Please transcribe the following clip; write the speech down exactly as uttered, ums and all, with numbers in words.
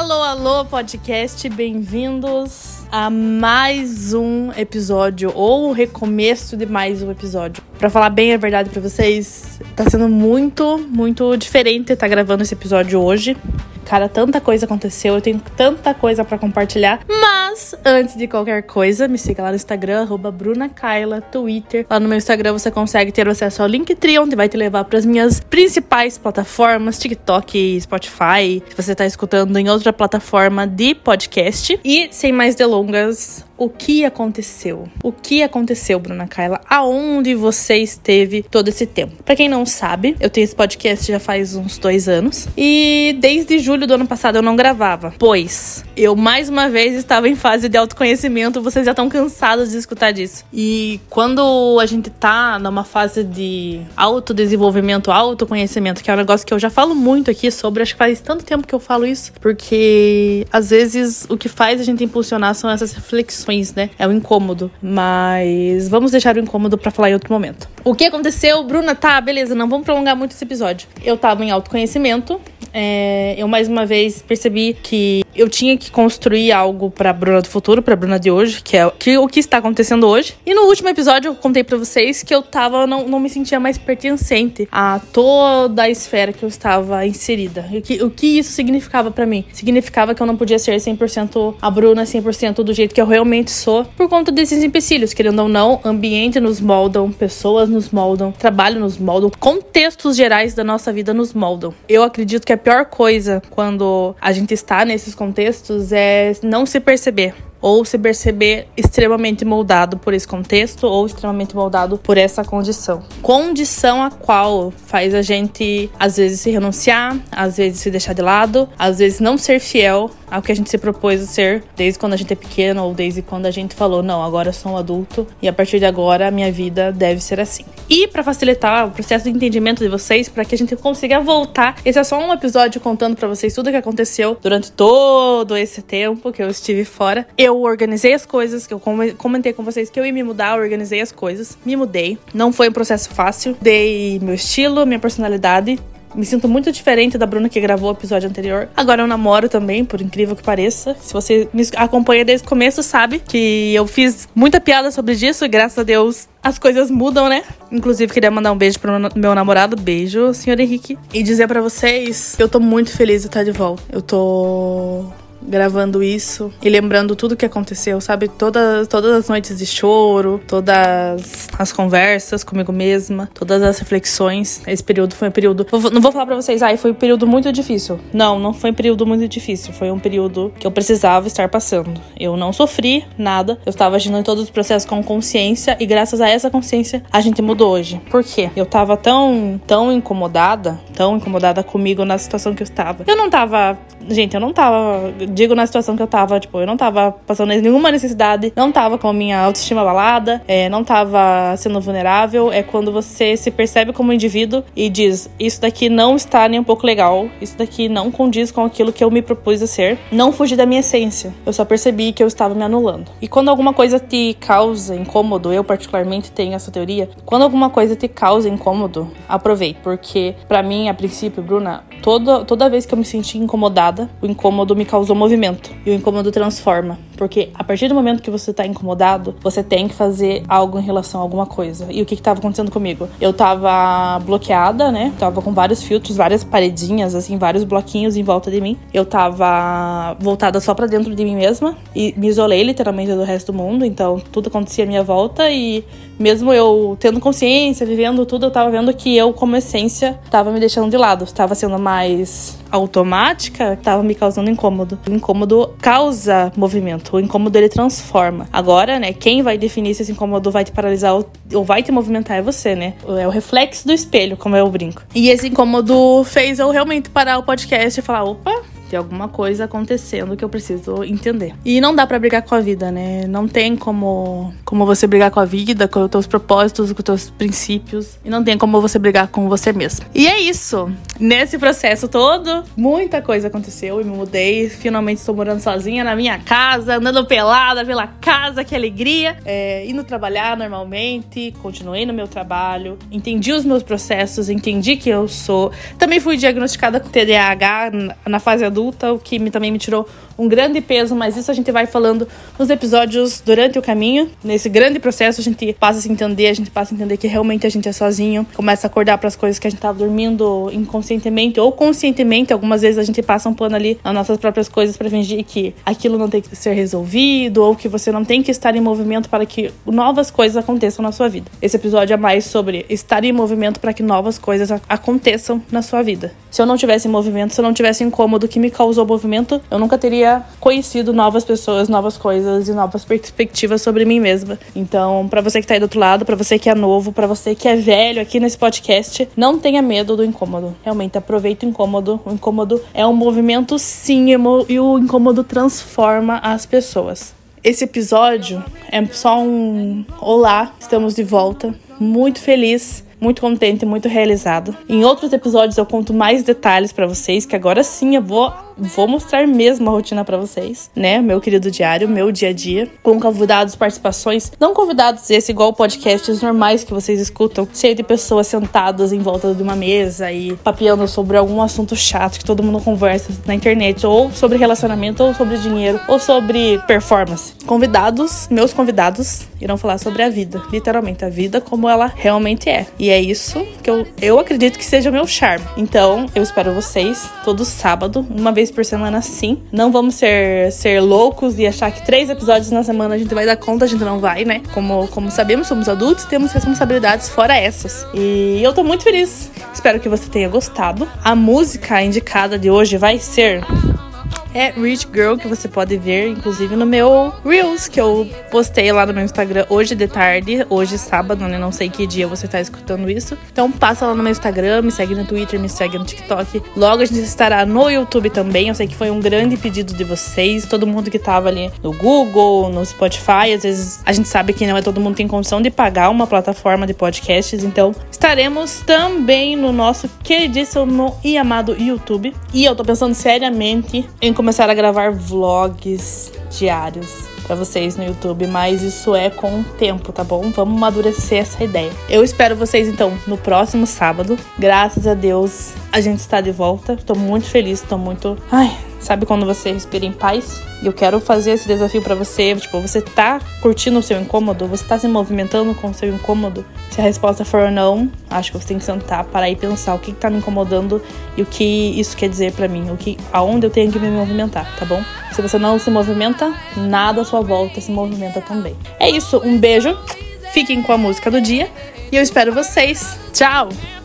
Alô, alô, podcast, bem-vindos a mais um episódio, ou o recomeço de mais um episódio. Pra falar bem a verdade pra vocês, tá sendo muito, muito diferente estar gravando esse episódio hoje. Cara, tanta coisa aconteceu, eu tenho tanta coisa pra compartilhar. Mas, antes de qualquer coisa, me siga lá no Instagram, arroba Bruna Kaila, Twitter. Lá no meu Instagram você consegue ter acesso ao Linktree, onde vai te levar pras minhas principais plataformas, TikTok, Spotify, se você tá escutando em outra plataforma de podcast. E, sem mais delongas, o que aconteceu? O que aconteceu, Bruna Kaila? Aonde você esteve todo esse tempo? Pra quem não sabe, eu tenho esse podcast já faz uns dois anos. E desde julho do ano passado eu não gravava, pois eu mais uma vez estava em fase de autoconhecimento. Vocês já estão cansados de escutar disso. E quando a gente tá numa fase de autodesenvolvimento, autoconhecimento, que é um negócio que eu já falo muito aqui sobre, acho que faz tanto tempo que eu falo isso, porque às vezes o que faz a gente impulsionar são essas reflexões, né? É o incômodo. Mas vamos deixar o incômodo pra falar em outro momento. O que aconteceu? Bruna, tá, beleza, não vamos prolongar muito esse episódio. Eu tava em autoconhecimento. É, eu mais uma vez percebi que eu tinha que construir algo pra Bruna do futuro, pra Bruna de hoje, que é que, o que está acontecendo hoje. E no último episódio eu contei pra vocês que eu tava, não, não me sentia mais pertencente a toda a esfera que eu estava inserida. O que, o que isso significava pra mim? Significava que eu não podia ser cem por cento a Bruna, cem por cento do jeito que eu realmente sou, por conta desses empecilhos. Querendo ou não, ambiente nos moldam, pessoas nos moldam, trabalho nos moldam, contextos gerais da nossa vida nos moldam. Eu acredito que a pior coisa quando a gente está nesses contextos é não se perceber. Ou se perceber extremamente moldado por esse contexto, ou extremamente moldado por essa condição. Condição a qual faz a gente, às vezes, se renunciar, às vezes se deixar de lado, às vezes não ser fiel ao que a gente se propôs a ser, desde quando a gente é pequeno, ou desde quando a gente falou, não, agora eu sou um adulto, e a partir de agora a minha vida deve ser assim. E para facilitar o processo de entendimento de vocês, para que a gente consiga voltar, esse é só um episódio contando para vocês tudo o que aconteceu durante todo esse tempo que eu estive fora. Eu Eu organizei as coisas, que eu comentei com vocês que eu ia me mudar, eu organizei as coisas, me mudei. Não foi um processo fácil, dei meu estilo, minha personalidade. Me sinto muito diferente da Bruna que gravou o episódio anterior. Agora eu namoro também, por incrível que pareça. Se você me acompanha desde o começo, sabe que eu fiz muita piada sobre isso e graças a Deus as coisas mudam, né? Inclusive, queria mandar um beijo pro meu namorado. Beijo, senhor Henrique. E dizer pra vocês que eu tô muito feliz de estar de volta. Eu tô gravando isso e lembrando tudo que aconteceu, sabe? Todas, todas as noites de choro, todas as conversas comigo mesma, todas as reflexões. Esse período foi um período... Não vou falar pra vocês, ai, foi um período muito difícil. Não, não foi um período muito difícil. Foi um período que eu precisava estar passando. Eu não sofri nada. Eu estava agindo em todos os processos com consciência e graças a essa consciência a gente mudou hoje. Por quê? Eu tava tão, tão incomodada, tão incomodada comigo na situação que eu estava. Eu não tava... Gente, eu não tava... Digo na situação que eu tava, tipo, eu não tava passando nenhuma necessidade, não tava com a minha autoestima abalada, é, não tava sendo vulnerável. É quando você se percebe como indivíduo e diz, isso daqui não está nem um pouco legal, isso daqui não condiz com aquilo que eu me propus a ser. Não fugi da minha essência, eu só percebi que eu estava me anulando. E quando alguma coisa te causa incômodo, eu particularmente tenho essa teoria, quando alguma coisa te causa incômodo, aproveite, porque pra mim, a princípio, Bruna, toda, toda vez que eu me senti incomodada, o incômodo me causou movimento. E o incômodo transforma. Porque a partir do momento que você tá incomodado, você tem que fazer algo em relação a alguma coisa. E o que que tava acontecendo comigo? Eu tava bloqueada, né? Tava com vários filtros, várias paredinhas, assim, vários bloquinhos em volta de mim. Eu tava voltada só pra dentro de mim mesma. E me isolei literalmente do resto do mundo. Então, tudo acontecia à minha volta. E mesmo eu tendo consciência, vivendo tudo, eu tava vendo que eu, como essência, tava me deixando de lado. Tava sendo mais automática, tava me causando incômodo. O incômodo causa movimento. O incômodo, ele transforma. Agora, né, quem vai definir se esse incômodo vai te paralisar ou, ou vai te movimentar é você, né? É o reflexo do espelho, como eu brinco. E esse incômodo fez eu realmente parar o podcast e falar, opa, tem alguma coisa acontecendo que eu preciso entender. E não dá pra brigar com a vida, né? Não tem como, como você brigar com a vida, com os teus propósitos, com os teus princípios. E não tem como você brigar com você mesmo. E é isso. Nesse processo todo, muita coisa aconteceu. Eu me mudei. Finalmente estou morando sozinha na minha casa, andando pelada pela casa, que alegria. É, indo trabalhar normalmente. Continuei no meu trabalho. Entendi os meus processos. Entendi que eu sou... Também fui diagnosticada com T D A H na fase adulta. adulta, o que me, também me tirou um grande peso, mas isso a gente vai falando nos episódios durante o caminho. Nesse grande processo a gente passa a se entender, a gente passa a entender que realmente a gente é sozinho, começa a acordar para as coisas que a gente tava dormindo inconscientemente ou conscientemente. Algumas vezes a gente passa um pano ali nas nossas próprias coisas para fingir que aquilo não tem que ser resolvido ou que você não tem que estar em movimento para que novas coisas aconteçam na sua vida. Esse episódio é mais sobre estar em movimento para que novas coisas a- aconteçam na sua vida. Se eu não tivesse em movimento, se eu não tivesse incômodo que me causou movimento, eu nunca teria conhecido novas pessoas, novas coisas e novas perspectivas sobre mim mesma. Então, pra você que tá aí do outro lado, pra você que é novo, pra você que é velho aqui nesse podcast, não tenha medo do incômodo. Realmente, aproveita o incômodo. O incômodo é um movimento, sim, e o incômodo transforma as pessoas. Esse episódio é só um olá, estamos de volta, muito feliz, muito contente, muito realizado. Em outros episódios eu conto mais detalhes pra vocês, que agora sim eu vou, vou mostrar mesmo a rotina pra vocês, né? Meu querido diário, meu dia a dia, com convidados, participações, não convidados esse igual podcasts normais que vocês escutam, cheio de pessoas sentadas em volta de uma mesa e papeando sobre algum assunto chato que todo mundo conversa na internet, ou sobre relacionamento, ou sobre dinheiro, ou sobre performance. Convidados, meus convidados, irão falar sobre a vida, literalmente, a vida como ela realmente é. E é isso que eu, eu acredito que seja o meu charme. Então, eu espero vocês todo sábado, uma vez por semana, sim. Não vamos ser, ser loucos e achar que três episódios na semana a gente vai dar conta, a gente não vai, né? Como, como sabemos, somos adultos, temos responsabilidades fora essas. E eu tô muito feliz. Espero que você tenha gostado. A música indicada de hoje vai ser... é Rich Girl, que você pode ver, inclusive, no meu Reels, que eu postei lá no meu Instagram hoje de tarde, hoje sábado, né? Não sei que dia você tá escutando isso. Então passa lá no meu Instagram, me segue no Twitter, me segue no TikTok. Logo a gente estará no YouTube também. Eu sei que foi um grande pedido de vocês, todo mundo que tava ali no Google, no Spotify. Às vezes a gente sabe que não é todo mundo que tem condição de pagar uma plataforma de podcasts, então estaremos também no nosso queridíssimo e amado YouTube. E eu tô pensando seriamente em começar a gravar vlogs diários pra vocês no YouTube, mas isso é com o tempo, tá bom? Vamos amadurecer essa ideia. Eu espero vocês, então, no próximo sábado. Graças a Deus, a gente está de volta. Tô muito feliz, tô muito... Ai, sabe quando você respira em paz? E eu quero fazer esse desafio pra você. Tipo, você tá curtindo o seu incômodo? Você tá se movimentando com o seu incômodo? Se a resposta for não, acho que você tem que sentar, parar e pensar o que, que tá me incomodando e o que isso quer dizer pra mim, o que, aonde eu tenho que me movimentar, tá bom? Se você não se movimenta, nada à sua volta se movimenta também. É isso, um beijo, fiquem com a música do dia e eu espero vocês. Tchau!